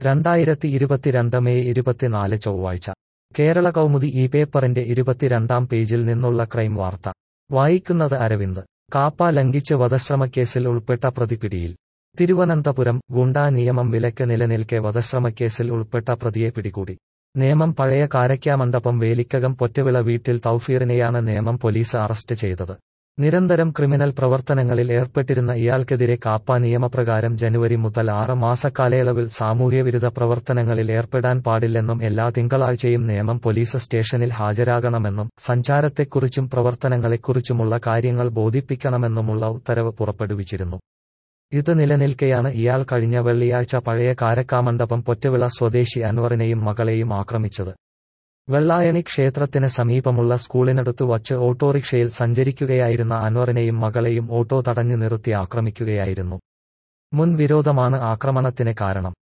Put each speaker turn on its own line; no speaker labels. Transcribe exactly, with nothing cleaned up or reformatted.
രണ്ടായിരത്തി ഇരുപത്തിരണ്ട് മെയ് ഇരുപത്തിനാല് ചൊവ്വാഴ്ച കേരള കൗമുദി ഈ പേപ്പറിന്റെ ഇരുപത്തിരണ്ടാം പേജിൽ നിന്നുള്ള ക്രൈം വാർത്ത വായിക്കുന്നത് അരവിന്ദ്. കാപ്പ ലംഘിച്ച് വധശ്രമക്കേസിൽ ഉൾപ്പെട്ട പ്രതി പിടിയിൽ. തിരുവനന്തപുരം. ഗുണ്ടാ നിയമം വിലക്ക് നിലനിൽക്കെ വധശ്രമക്കേസിൽ ഉൾപ്പെട്ട പ്രതിയെ പിടികൂടി. നേമം പഴയ കാരയ്ക്കാമണ്ഡപം വേലിക്കകം പൊറ്റവിള വീട്ടിൽ തൗഫീറിനെയാണ് നേമം പോലീസ് അറസ്റ്റ് ചെയ്തത്. നിരന്തരം ക്രിമിനൽ പ്രവർത്തനങ്ങളിൽ ഏർപ്പെട്ടിരുന്ന ഇയാൾക്കെതിരെ കാപ്പ നിയമപ്രകാരം ജനുവരി മുതൽ ആറ് മാസക്കാലയളവിൽ സാമൂഹ്യവിരുദ്ധ പ്രവർത്തനങ്ങളിൽ ഏർപ്പെടാൻ പാടില്ലെന്നും എല്ലാ തിങ്കളാഴ്ചയും നേമം പോലീസ് സ്റ്റേഷനിൽ ഹാജരാകണമെന്നും സഞ്ചാരത്തെക്കുറിച്ചും പ്രവർത്തനങ്ങളെക്കുറിച്ചുമുള്ള കാര്യങ്ങൾ ബോധിപ്പിക്കണമെന്നുമുള്ള ഉത്തരവ് പുറപ്പെടുവിച്ചിരുന്നു. ഇത് നിലനിൽക്കെയാണ് ഇയാൾ കഴിഞ്ഞ വെള്ളിയാഴ്ച പഴയ കാരക്കാമണ്ഡപം പൊറ്റവിള സ്വദേശി അൻവറിനെയും മകളെയും ആക്രമിച്ചത്. വെള്ളായണി ക്ഷേത്രത്തിന് സമീപമുള്ള സ്കൂളിനടുത്തു വച്ച് ഓട്ടോറിക്ഷയിൽ സഞ്ചരിക്കുകയായിരുന്ന അൻവറിനെയും മകളെയും ഓട്ടോ തടഞ്ഞു നിർത്തി ആക്രമിക്കുകയായിരുന്നു. മുൻ വിരോധമാണ് ആക്രമണത്തിന് കാരണം.